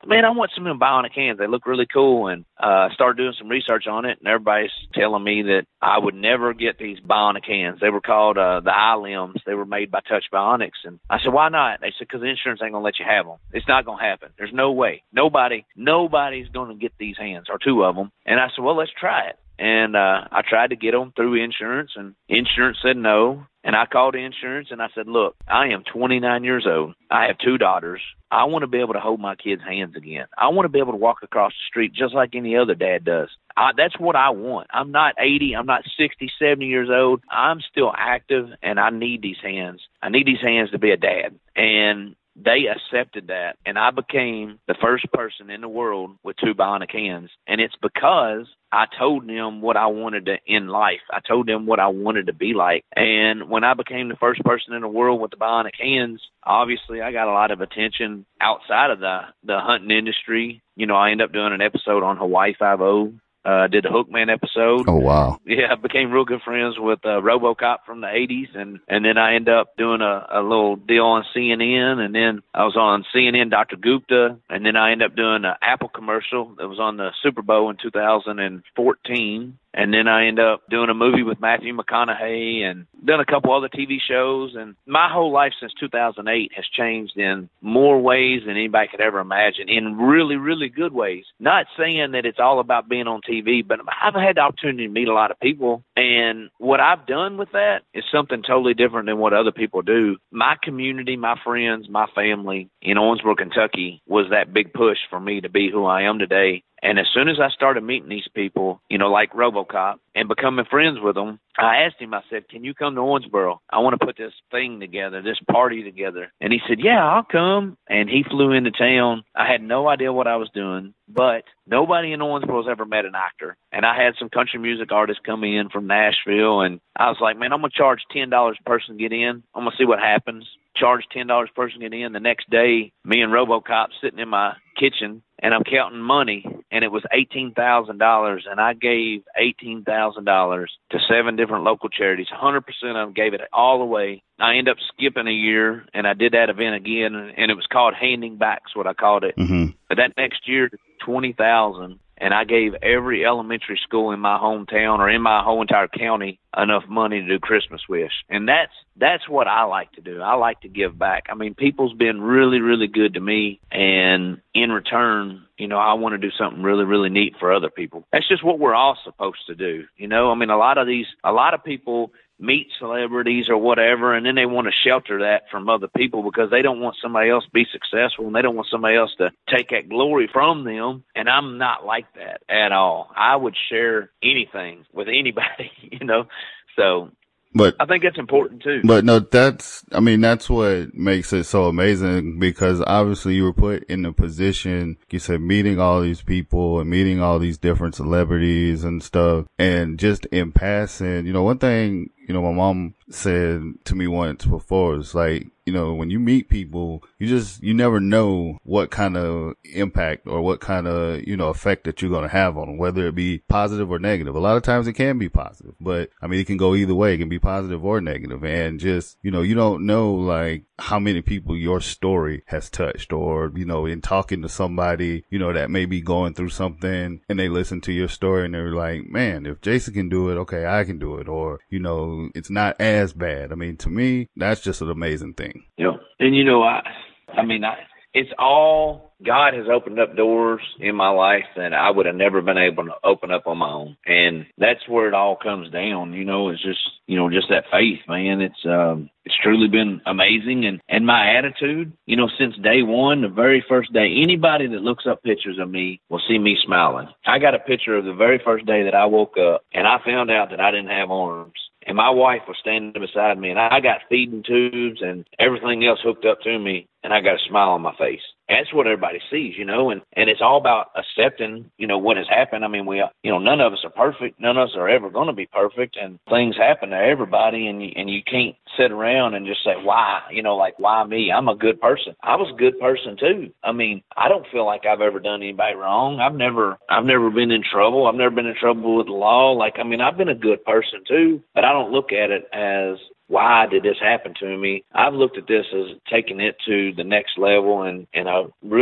man, I want some of them bionic hands. They look really cool. And I uh, started doing some research on it, and everybody's telling me that I would never get these bionic hands. They were called uh, the iLimbs. They were made by Touch Bionics. And I said, why not? They said, because the insurance ain't going to let you have them. It's not going to happen. There's no way. Nobody, nobody's going to get these hands, or two of them. And I said, well, let's try it. And uh, I tried to get them through insurance, and insurance said no. And I called insurance, and I said, look, I am twenty-nine years old. I have two daughters. I want to be able to hold my kids' hands again. I want to be able to walk across the street just like any other dad does. I, that's what I want. I'm not eighty. I'm not sixty, seventy years old. I'm still active, and I need these hands. I need these hands to be a dad. And they accepted that, and I became the first person in the world with two bionic hands. And it's because I told them what I wanted to in life. I told them what I wanted to be like. And when I became the first person in the world with the bionic hands, obviously I got a lot of attention outside of the, the hunting industry. You know, I ended up doing an episode on Hawaii Five-O. Uh, did the Hookman episode. Oh, wow. Yeah, I became real good friends with uh, RoboCop from the eighties, and, and then I ended up doing a, a little deal on C N N, and then I was on C N N, Doctor Gupta, and then I ended up doing an Apple commercial that was on the Super Bowl in two thousand fourteen. And then I ended up doing a movie with Matthew McConaughey and done a couple other T V shows. And my whole life since two thousand eight has changed in more ways than anybody could ever imagine, in really, really good ways. Not saying that it's all about being on T V, but I've had the opportunity to meet a lot of people. And what I've done with that is something totally different than what other people do. My community, my friends, my family in Owensboro, Kentucky was that big push for me to be who I am today. And as soon as I started meeting these people, you know, like RoboCop, and becoming friends with them, I asked him, I said, can you come to Owensboro? I want to put this thing together, this party together. And he said, yeah, I'll come. And he flew into town. I had no idea what I was doing, but nobody in Owensboro has ever met an actor. And I had some country music artists come in from Nashville, and I was like, man, I'm going to charge ten dollars a person to get in. I'm going to see what happens. Charge ten dollars a person to get in. The next day, me and RoboCop sitting in my kitchen, and I'm counting money, and it was eighteen thousand dollars, and I gave eighteen thousand dollars to seven different local charities. one hundred percent of them gave it all away. I ended up skipping a year, and I did that event again, and it was called Handing Back's what I called it. Mm-hmm. But that next year, twenty thousand dollars, and I gave every elementary school in my hometown or in my whole entire county enough money to do Christmas Wish. And that's that's what I like to do. I like to give back. I mean, people's been really, really good to me, and in return, you know, I want to do something really, really neat for other people. That's just what we're all supposed to do. You know, I mean, a lot of these, a lot of people meet celebrities or whatever, and then they want to shelter that from other people because they don't want somebody else to be successful, and they don't want somebody else to take that glory from them. And I'm not like that at all. I would share anything with anybody, you know. So but I think that's important too. But no, that's, I mean, that's what makes it so amazing, because obviously you were put in the position, you said, meeting all these people and meeting all these different celebrities and stuff. And just in passing, you know, one thing, you know, my mom said to me once before, it's like, you know, when you meet people, you just, you never know what kind of impact or what kind of, you know, effect that you're going to have on them, whether it be positive or negative. A lot of times it can be positive, but I mean, it can go either way. It can be positive or negative. And just, you know, you don't know like how many people your story has touched, or, you know, in talking to somebody, you know, that may be going through something and they listen to your story and they're like, man, if Jason can do it, okay, I can do it. Or, you know, it's not as bad. I mean, to me, that's just an amazing thing. Yeah. And, you know, I, I mean, I, it's all, God has opened up doors in my life that I would have never been able to open up on my own. And that's where it all comes down, you know, it's just, you know, just that faith, man. It's, um, it's truly been amazing. And, and my attitude, you know, since day one, the very first day, anybody that looks up pictures of me will see me smiling. I got a picture of the very first day that I woke up and I found out that I didn't have arms. And my wife was standing beside me, and I got feeding tubes and everything else hooked up to me, and I got a smile on my face. That's what everybody sees, you know, and, and it's all about accepting, you know, what has happened. I mean, we, you know, none of us are perfect. None of us are ever going to be perfect, and things happen to everybody, and you, and you can't sit around and just say, why, you know, like, why me? I'm a good person. I was a good person too. I mean, I don't feel like I've ever done anybody wrong. I've never, I've never been in trouble. I've never been in trouble with the law. Like, I mean, I've been a good person too, but I don't look at it as, why did this happen to me? I've looked at this as taking it to the next level, and, and I really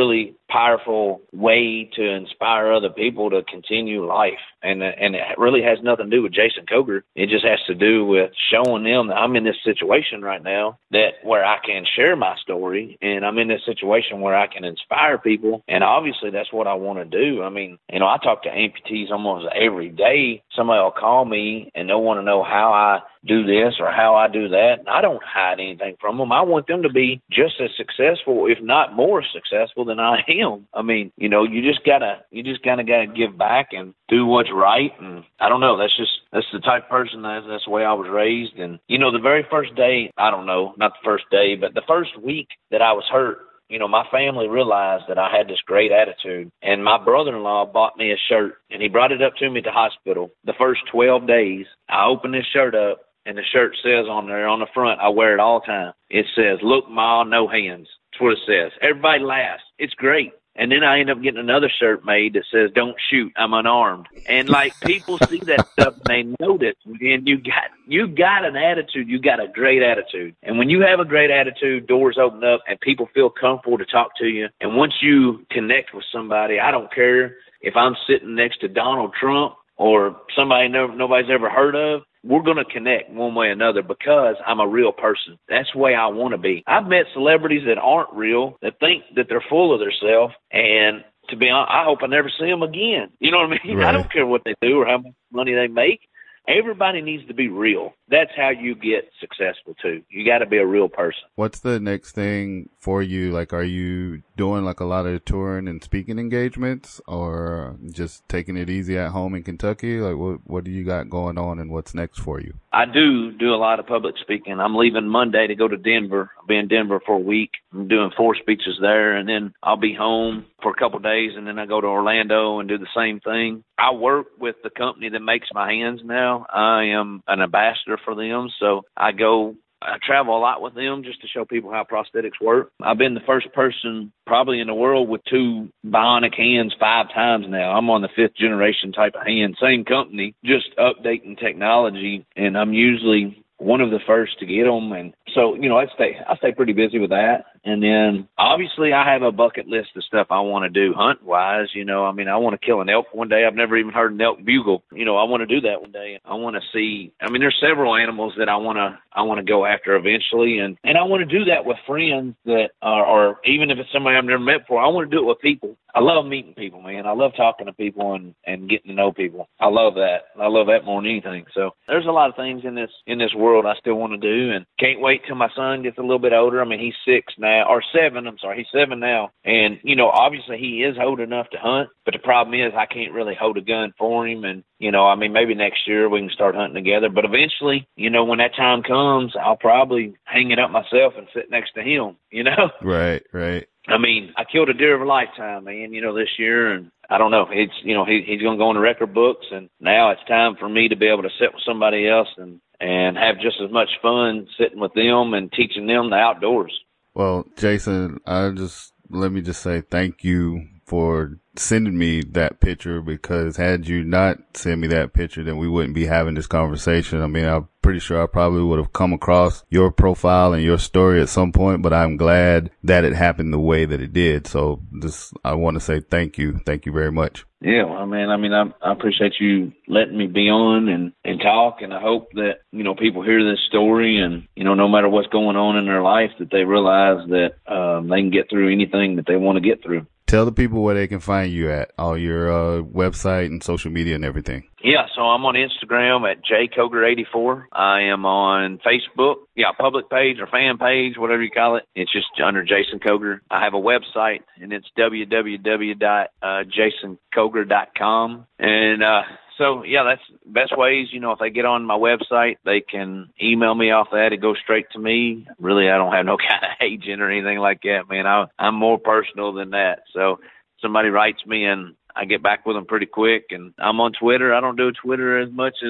powerful way to inspire other people to continue life. And and it really has nothing to do with Jason Cogar. It just has to do with showing them that I'm in this situation right now that where I can share my story, and I'm in this situation where I can inspire people. And obviously that's what I want to do. I mean, you know, I talk to amputees almost every day. Somebody will call me and they'll want to know how I do this or how I do that. And I don't hide anything from them. I want them to be just as successful, if not more successful than I am. I mean, you know, you just gotta, you just kind of gotta give back and do what's right. And I don't know, that's just, that's the type of person, that's, that's the way I was raised. And, you know, the very first day, I don't know, not the first day, but the first week that I was hurt, you know, my family realized that I had this great attitude, and my brother-in-law bought me a shirt, and he brought it up to me at the hospital. The first twelve days, I opened this shirt up, and the shirt says on there, on the front, I wear it all the time. It says, "Look, Ma, no hands." That's what it says. Everybody laughs. It's great. And then I end up getting another shirt made that says, "Don't shoot, I'm unarmed." And like people see that stuff and they notice. And you got you got an attitude. You got a great attitude. And when you have a great attitude, doors open up and people feel comfortable to talk to you. And once you connect with somebody, I don't care if I'm sitting next to Donald Trump or somebody no, nobody's ever heard of. We're going to connect one way or another because I'm a real person. That's the way I want to be. I've met celebrities that aren't real, that think that they're full of themselves, and to be honest, I hope I never see them again. You know what I mean? Right. I don't care what they do or how much money they make. Everybody needs to be real. That's how you get successful, too. You got to be a real person. What's the next thing for you? Like, are you doing like a lot of touring and speaking engagements, or just taking it easy at home in Kentucky? Like, what what do you got going on, and what's next for you? I do do a lot of public speaking. I'm leaving Monday to go to Denver. I'll be in Denver for a week. I'm doing four speeches there, and then I'll be home for a couple of days, and then I go to Orlando and do the same thing. I work with the company that makes my hands now. I am an ambassador for them, so I go I travel a lot with them just to show people how prosthetics work. I've been the first person probably in the world with two bionic hands five times now. I'm on the fifth generation type of hand. Same company, just updating technology, and I'm usually one of the first to get them. And so, you know, I stay I stay pretty busy with that. And then obviously I have a bucket list of stuff I want to do hunt wise. You know, I mean, I want to kill an elk one day. I've never even heard an elk bugle. You know, I want to do that one day. I want to see, I mean, there's several animals that I want to, I want to go after eventually. And, and I want to do that with friends that are, or even if it's somebody I've never met before, I want to do it with people. I love meeting people, man. I love talking to people and, and getting to know people. I love that. I love that more than anything. So there's a lot of things in this, in this world I still want to do, and can't wait till my son gets a little bit older. I mean, he's six now. Or seven, I'm sorry, he's seven now. And, you know, obviously he is old enough to hunt, but the problem is I can't really hold a gun for him. And, you know, I mean, maybe next year we can start hunting together. But eventually, you know, when that time comes, I'll probably hang it up myself and sit next to him, you know? Right, right. I mean, I killed a deer of a lifetime, man, you know, this year. And I don't know, it's, you know, he, he's going to go in the record books. And now it's time for me to be able to sit with somebody else and, and have just as much fun sitting with them and teaching them the outdoors. Well, Jason, I just, let me just say thank you for sending me that picture, because had you not sent me that picture, then we wouldn't be having this conversation. I mean, I'm pretty sure I probably would have come across your profile and your story at some point, but I'm glad that it happened the way that it did. So just, I want to say thank you. Thank you very much. Yeah, well, man, I mean, I, I appreciate you letting me be on and, and talk, and I hope that, you know, people hear this story and, you know, no matter what's going on in their life, that they realize that um, they can get through anything that they want to get through. Tell the people where they can find you at, all your uh, website and social media and everything. Yeah, so I'm on Instagram at j cogar eighty-four. I am on Facebook, yeah, public page or fan page, whatever you call it. It's just under Jason Cogar. I have a website, and it's w w w dot jason cogar dot com. And uh, so, yeah, that's the best ways. You know, if they get on my website, they can email me off that. It goes straight to me. Really, I don't have no kind of agent or anything like that, man. I, I'm more personal than that. So somebody writes me, and I get back with them pretty quick. And I'm on Twitter. I don't do Twitter as much as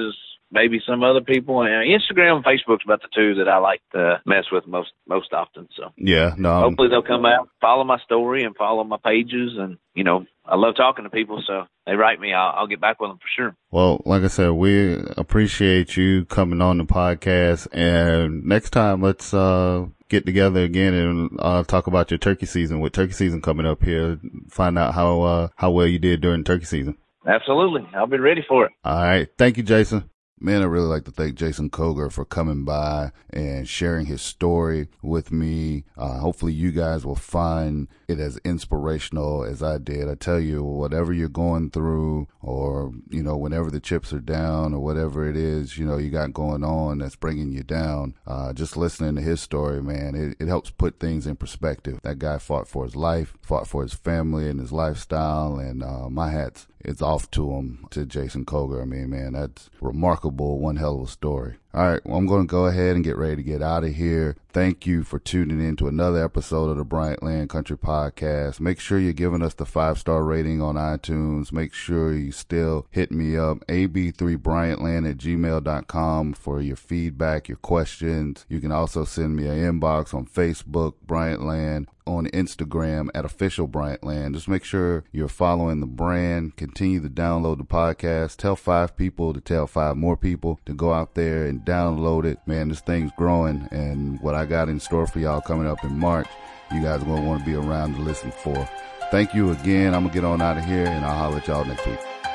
maybe some other people. And Instagram and Facebook's about the two that I like to mess with most most often. So yeah, no. Hopefully they'll come out, follow my story, and follow my pages. And you know, I love talking to people, so they write me, I'll, I'll get back with them for sure. Well, like I said, we appreciate you coming on the podcast. And next time, let's uh get together again and uh talk about your turkey season. With turkey season coming up here, find out how uh how well you did during turkey season. Absolutely. I'll be ready for it. All right. Thank you, Jason. Man, I really like to thank Jason Koger for coming by and sharing his story with me. Uh, hopefully you guys will find it as inspirational as I did. I tell you, whatever you're going through, or, you know, whenever the chips are down or whatever it is, you know, you got going on that's bringing you down, uh, just listening to his story, man, it, it helps put things in perspective. That guy fought for his life, fought for his family and his lifestyle, and uh, my hat's it's off to him, to Jason Koger. I mean, man, that's remarkable. One hell of a story. All right, well, I'm going to go ahead and get ready to get out of here. Thank you for tuning in to another episode of the Bryant Land Country Podcast. Make sure you're giving us the five-star rating on iTunes. Make sure you still hit me up, A B three Bryant Land at gmail dot com, for your feedback, your questions. You can also send me an inbox on Facebook, Bryant Land, on Instagram at Official Bryant Land. Just make sure you're following the brand. Continue to download the podcast. Tell five people to tell five more people to go out there and download it. Man, this thing's growing, and what I got in store for y'all coming up in March, you guys are going to want to be around to listen for. Thank you again. I'm going to get on out of here, and I'll holler at y'all next week.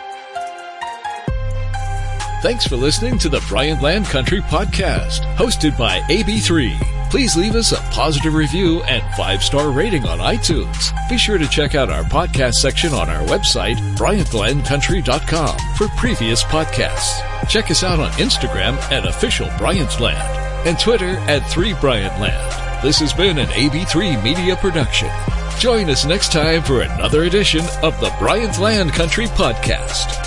Thanks for listening to the Bryant Land Country Podcast, hosted by A B three. Please leave us a positive review and five-star rating on iTunes. Be sure to check out our podcast section on our website, bryant land country dot com, for previous podcasts. Check us out on Instagram at Official Bryant Land and Twitter at three Bryant Land. This has been an A B three Media production. Join us next time for another edition of the Bryant Land Country Podcast.